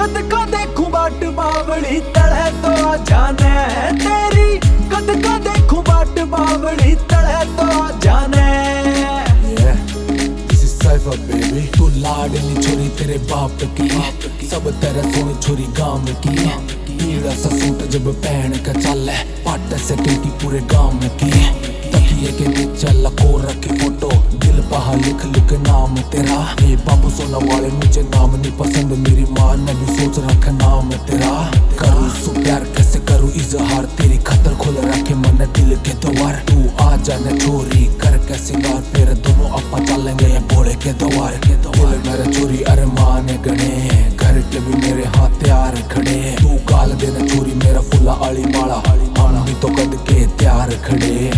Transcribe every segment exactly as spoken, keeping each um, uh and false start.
कद का देखूं बाट बावली तड़े तो आ जाने तेरी, कद का देखूं बाट बावली तड़े तो आ जाने। Yeah, this is Cypher baby। तू लाडली छोरी तेरे बाप की, सब तेरे सोनी छोरी गांव की। पीड़ा सा सूट जब पहन के चले, पाट से टूटी पूरे गांव की। तकिए के नीचे लको रखी फोटो, दिल पहा लिख लिख नाम तेरा। ये बाबू सोना वाले मुझे नाम नहीं पसंद, मेरी माँ ने भी सोच रखा नाम तेरा। करूँ सु प्यार कैसे करूँ इजहार, तेरी खतर खोल रखे मन दिल के द्वार। तू आ जाने छोरी कर के सिंगार, फिर दोनों अपा चलेंगे भोले के द्वार। दिल मेरे छोरी अरे माँ ने गणे, घर के भी मेरे हाथ तैयार खड़े। तू गाल देना छोरी मेरा फुला आली माला, हम भी तो कद के तैयार खड़े।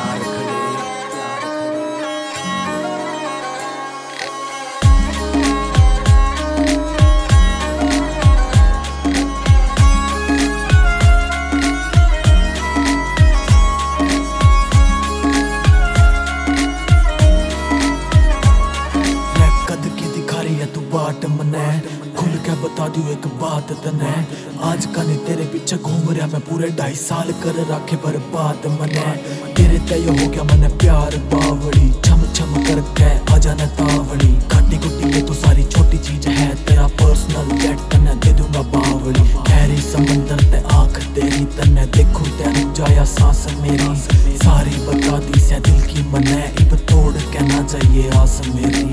बाट मने खुल के बता दूं एक बात तने, आज का नहीं तेरे पीछे घूम रहा मैं पूरे ढाई साल कर रखे बर्बाद मने। तेरे तय हो गया मने प्यार बावड़ी, छम छम करके आ जाना तावड़ी। खाटी गुटी ये तो सारी छोटी चीज है, तेरा पर्सनल जेट तने दे दूंगा बावड़ी। गहरी समंदर ते आंख तेरी तने देखूं ते रुक जाया सांस मेरी। सारी बता दी से दिल की मने, इब तोड़ के ना जाइए आस मेरी।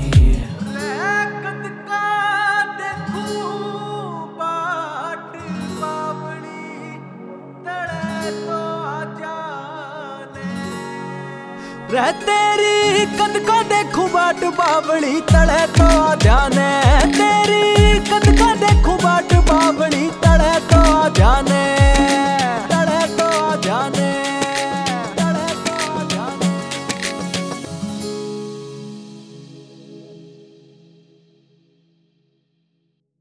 रह तेरी कद का देखूं बाट बावली तड़े तो आ जाने, तेरी कद का देखूं बाट